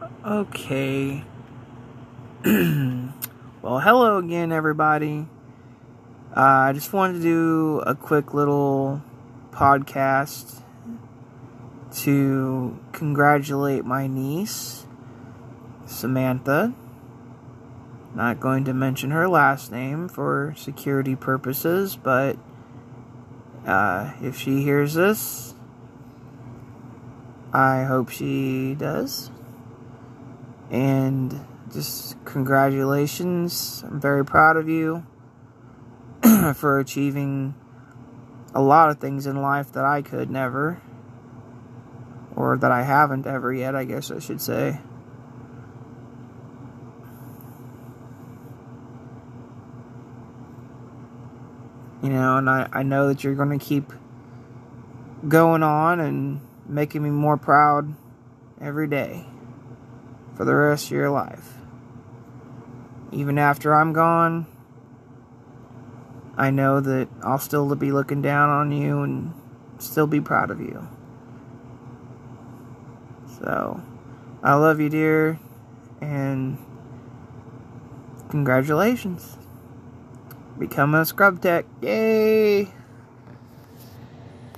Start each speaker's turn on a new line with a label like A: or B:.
A: Okay. Well, hello again, everybody. I just wanted to do a quick little podcast to congratulate my niece, Samantha. Not going to mention her last name for security purposes, but if she hears this, I hope she does. And just congratulations. I'm very proud of you for achieving a lot of things in life that I could never. Or that I haven't ever yet, I guess I should say. You know, and I know that you're going to keep going on and making me more proud every day for the rest of your life. Even after I'm gone, I know that I'll still be looking down on you and still be proud of you. So, I love you, dear, and congratulations. Become a scrub tech. Yay!